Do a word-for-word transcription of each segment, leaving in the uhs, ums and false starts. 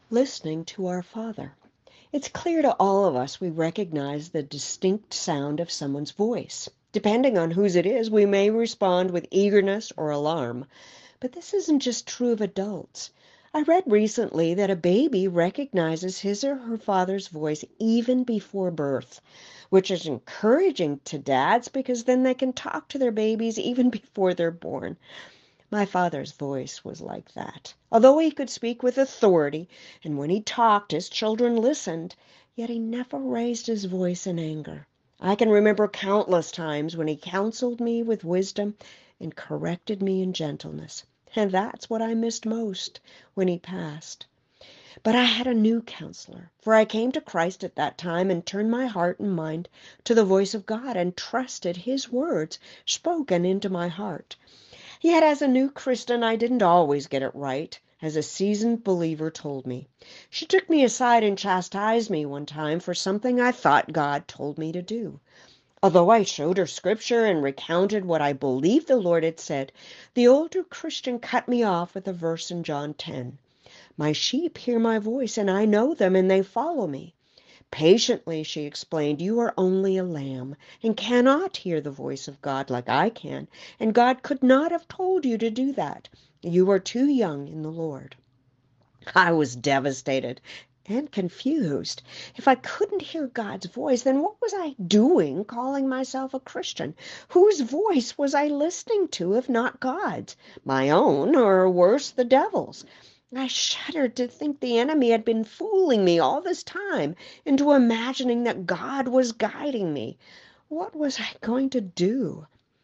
listening to our Father. It's clear to all of us we recognize the distinct sound of someone's voice. Depending on whose it is, we may respond with eagerness or alarm. But this isn't just true of adults. I read recently that a baby recognizes his or her father's voice even before birth, which is encouraging to dads because then they can talk to their babies even before they're born. My father's voice was like that. Although he could speak with authority, and when he talked his children listened, yet he never raised his voice in anger. I can remember countless times when he counseled me with wisdom and corrected me in gentleness. And that's what I missed most when he passed. But I had a new counselor, for I came to Christ at that time and turned my heart and mind to the voice of God and trusted his words spoken into my heart. Yet as a new Christian, I didn't always get it right, as a seasoned believer told me. She took me aside and chastised me one time for something I thought God told me to do. Although I showed her scripture and recounted what I believed the Lord had said, the older Christian cut me off with a verse in John ten. My sheep hear my voice, and I know them, and they follow me. Patiently, she explained, you are only a lamb and cannot hear the voice of God like I can, and God could not have told you to do that. You are too young in the Lord. I was devastated and confused. If I couldn't hear God's voice, then what was I doing calling myself a Christian? Whose voice was I listening to if not God's? My own, or worse, the devil's? I shuddered to think the enemy had been fooling me all this time into imagining that God was guiding me. What was I going to do?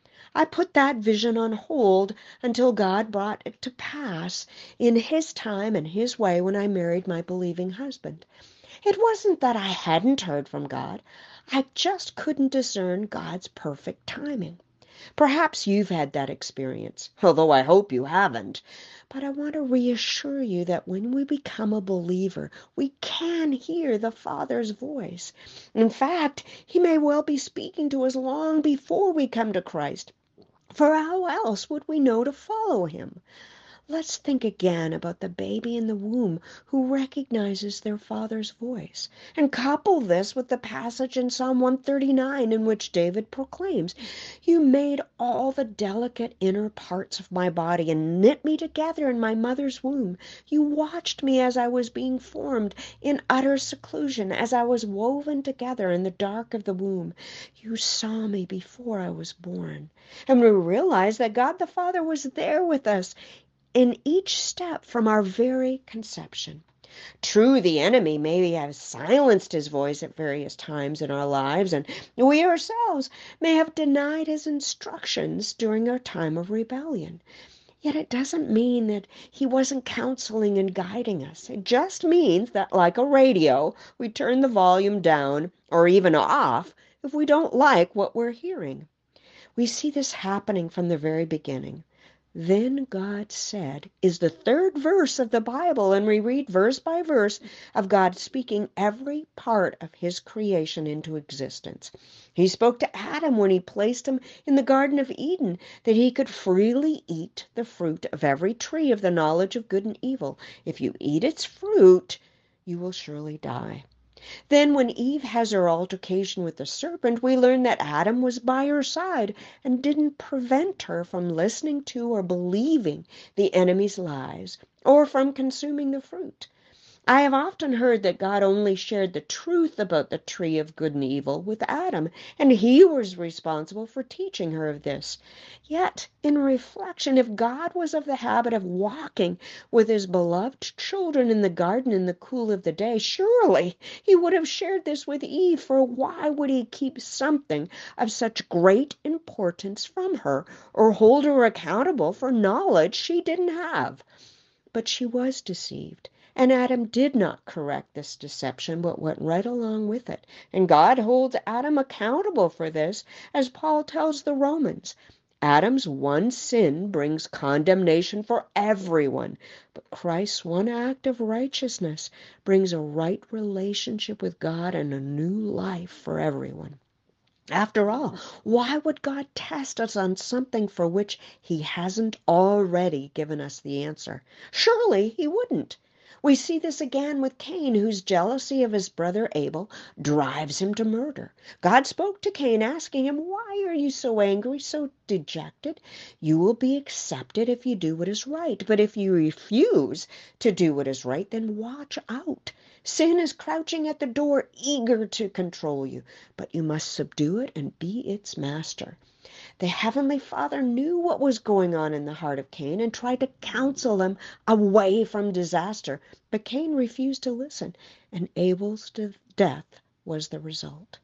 I put that vision on hold until God brought it to pass in his time and his way when I married my believing husband. It wasn't that I hadn't heard from God. I just couldn't discern God's perfect timing. Perhaps you've had that experience, although I hope you haven't. But I want to reassure you that when we become a believer, we can hear the Father's voice. In fact, he may well be speaking to us long before we come to Christ. For how else would we know to follow him? Let's think again about the baby in the womb who recognizes their father's voice, and couple this with the passage in Psalm one thirty-nine in which David proclaims, you made all the delicate inner parts of my body and knit me together in my mother's womb. You watched me as I was being formed in utter seclusion, as I was woven together in the dark of the womb. You saw me before I was born. And we realize that God the Father was there with us in each step from our very conception. True, the enemy may have silenced his voice at various times in our lives, and we ourselves may have denied his instructions during our time of rebellion. Yet it doesn't mean that he wasn't counseling and guiding us. It just means that, like a radio, we turn the volume down or even off if we don't like what we're hearing. We see this happening from the very beginning. Then God said is the third verse of the Bible, and we read verse by verse of God speaking every part of his creation into existence. He spoke to Adam when he placed him in the Garden of Eden that he could freely eat the fruit of every tree of the knowledge of good and evil. If you eat its fruit, you will surely die. Then when Eve has her altercation with the serpent, we learn that Adam was by her side and didn't prevent her from listening to or believing the enemy's lies or from consuming the fruit. I have often heard that God only shared the truth about the tree of good and evil with Adam, and he was responsible for teaching her of this. Yet, in reflection, if God was of the habit of walking with his beloved children in the garden in the cool of the day, surely he would have shared this with Eve, for why would he keep something of such great importance from her, or hold her accountable for knowledge she didn't have? But she was deceived. And Adam did not correct this deception, but went right along with it. And God holds Adam accountable for this, as Paul tells the Romans. Adam's one sin brings condemnation for everyone, but Christ's one act of righteousness brings a right relationship with God and a new life for everyone. After all, why would God test us on something for which he hasn't already given us the answer? Surely he wouldn't. We see this again with Cain, whose jealousy of his brother Abel drives him to murder. God spoke to Cain, asking him, "Why are you so angry, so dejected? You will be accepted if you do what is right. But if you refuse to do what is right, then watch out. Sin is crouching at the door, eager to control you, but you must subdue it and be its master." The Heavenly Father knew what was going on in the heart of Cain and tried to counsel him away from disaster, but Cain refused to listen, and Abel's death was the result.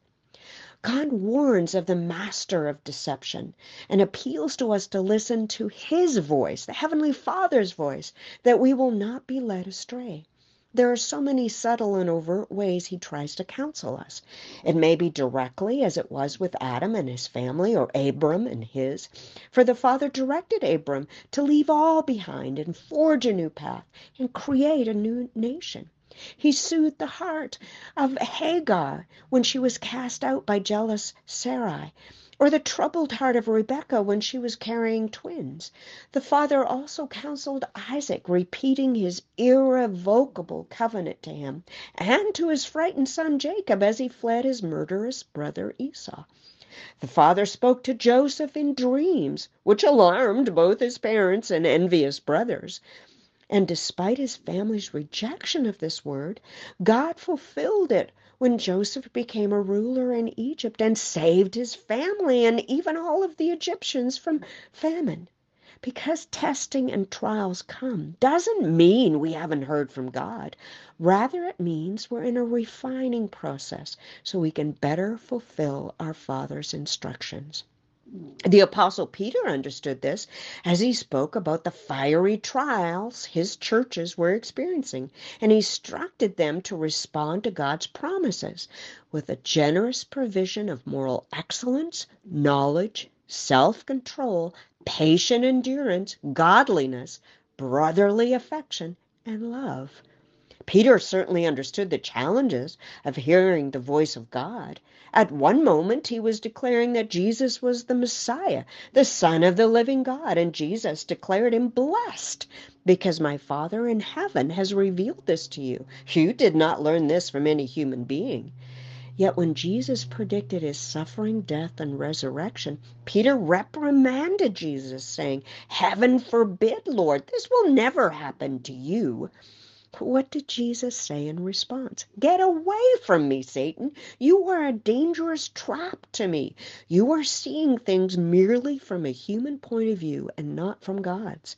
God warns of the master of deception and appeals to us to listen to his voice, the Heavenly Father's voice, that we will not be led astray. There are so many subtle and overt ways he tries to counsel us. It may be directly, as it was with Adam and his family, or Abram and his. For the Father directed Abram to leave all behind and forge a new path and create a new nation. He soothed the heart of Hagar when she was cast out by jealous Sarai, or the troubled heart of Rebekah when she was carrying twins. The Father also counseled Isaac, repeating his irrevocable covenant to him and to his frightened son Jacob as he fled his murderous brother Esau. The Father spoke to Joseph in dreams, which alarmed both his parents and envious brothers. And despite his family's rejection of this word, God fulfilled it when Joseph became a ruler in Egypt and saved his family and even all of the Egyptians from famine. Because testing and trials come doesn't mean we haven't heard from God. Rather, it means we're in a refining process so we can better fulfill our Father's instructions. The Apostle Peter understood this as he spoke about the fiery trials his churches were experiencing, and he instructed them to respond to God's promises with a generous provision of moral excellence, knowledge, self-control, patient endurance, godliness, brotherly affection, and love. Peter certainly understood the challenges of hearing the voice of God. At one moment, he was declaring that Jesus was the Messiah, the Son of the living God, and Jesus declared him blessed because my Father in heaven has revealed this to you. You did not learn this from any human being. Yet when Jesus predicted his suffering, death, and resurrection, Peter reprimanded Jesus, saying, "Heaven forbid, Lord, this will never happen to you." What did Jesus say in response? "Get away from me, Satan. You are a dangerous trap to me. You are seeing things merely from a human point of view and not from God's."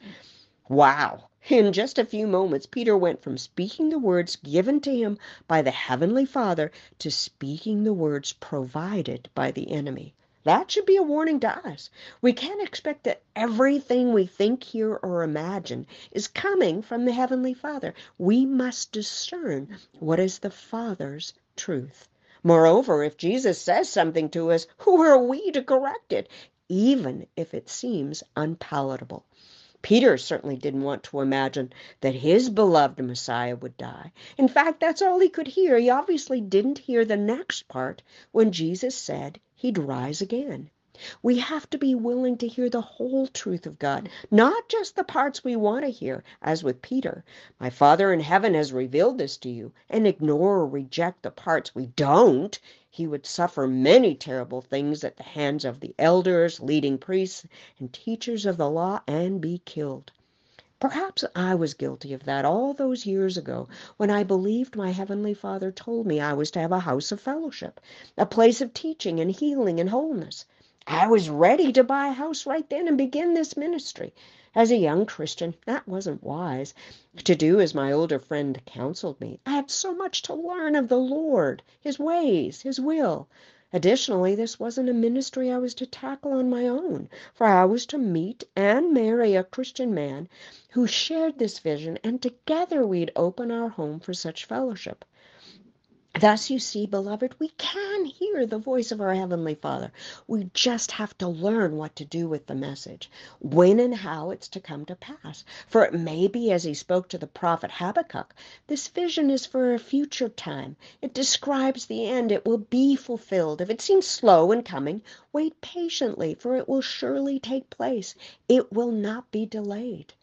Wow. In just a few moments, Peter went from speaking the words given to him by the Heavenly Father to speaking the words provided by the enemy. That should be a warning to us. We can't expect that everything we think, hear, or imagine is coming from the Heavenly Father. We must discern what is the Father's truth. Moreover, if Jesus says something to us, who are we to correct it, even if it seems unpalatable? Peter certainly didn't want to imagine that his beloved Messiah would die. In fact, that's all he could hear. He obviously didn't hear the next part when Jesus said he'd rise again. We have to be willing to hear the whole truth of God, not just the parts we want to hear, as with Peter. My Father in heaven has revealed this to you, and ignore or reject the parts we don't. He would suffer many terrible things at the hands of the elders, leading priests, and teachers of the law, and be killed. Perhaps I was guilty of that all those years ago when I believed my Heavenly Father told me I was to have a house of fellowship, a place of teaching and healing and wholeness. I was ready to buy a house right then and begin this ministry. As a young Christian, that wasn't wise to do as my older friend counseled me. I had so much to learn of the Lord, His ways, His will. Additionally, this wasn't a ministry I was to tackle on my own, for I was to meet and marry a Christian man who shared this vision, and together we'd open our home for such fellowship. Thus, you see, beloved, we can hear the voice of our Heavenly Father. We just have to learn what to do with the message, when and how it's to come to pass. For it may be, as he spoke to the prophet Habakkuk, this vision is for a future time. It describes the end. It will be fulfilled. If it seems slow in coming, wait patiently, for it will surely take place. It will not be delayed.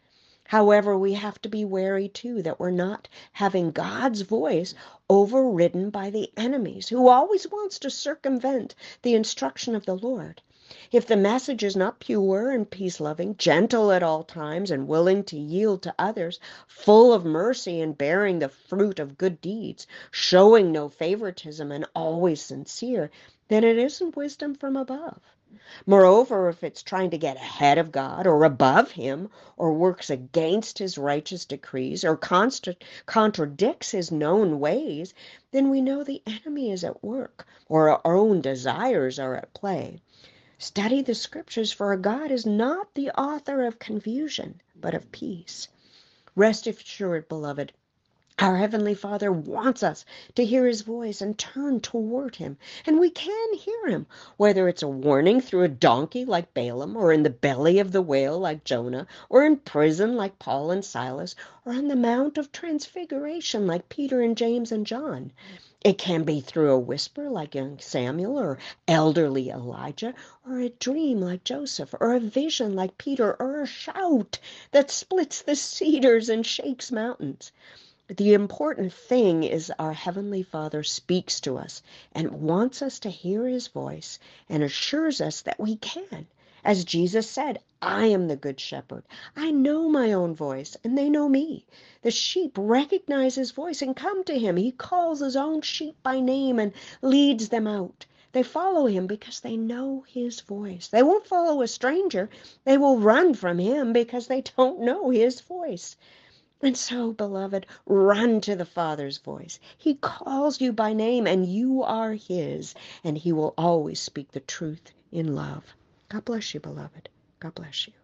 However, we have to be wary too that we're not having God's voice overridden by the enemies who always wants to circumvent the instruction of the Lord. If the message is not pure and peace-loving, gentle at all times and willing to yield to others, full of mercy and bearing the fruit of good deeds, showing no favoritism and always sincere, then it isn't wisdom from above. Moreover, if it's trying to get ahead of God or above Him, or works against His righteous decrees, or const- contradicts His known ways, then we know the enemy is at work, or our own desires are at play. Study the Scriptures, for God is not the author of confusion, but of peace. Rest assured, beloved, our Heavenly Father wants us to hear His voice and turn toward Him. And we can hear Him, whether it's a warning through a donkey like Balaam, or in the belly of the whale like Jonah, or in prison like Paul and Silas, or on the Mount of Transfiguration like Peter and James and John. It can be through a whisper like young Samuel, or elderly Elijah, or a dream like Joseph, or a vision like Peter, or a shout that splits the cedars and shakes mountains. The important thing is our Heavenly Father speaks to us and wants us to hear His voice and assures us that we can. As Jesus said, I am the good shepherd. I know my own voice and they know me. The sheep recognize His voice and come to Him. He calls His own sheep by name and leads them out. They follow Him because they know His voice. They won't follow a stranger. They will run from Him because they don't know His voice. And so, beloved, run to the Father's voice. He calls you by name, and you are His, and He will always speak the truth in love. God bless you, beloved. God bless you.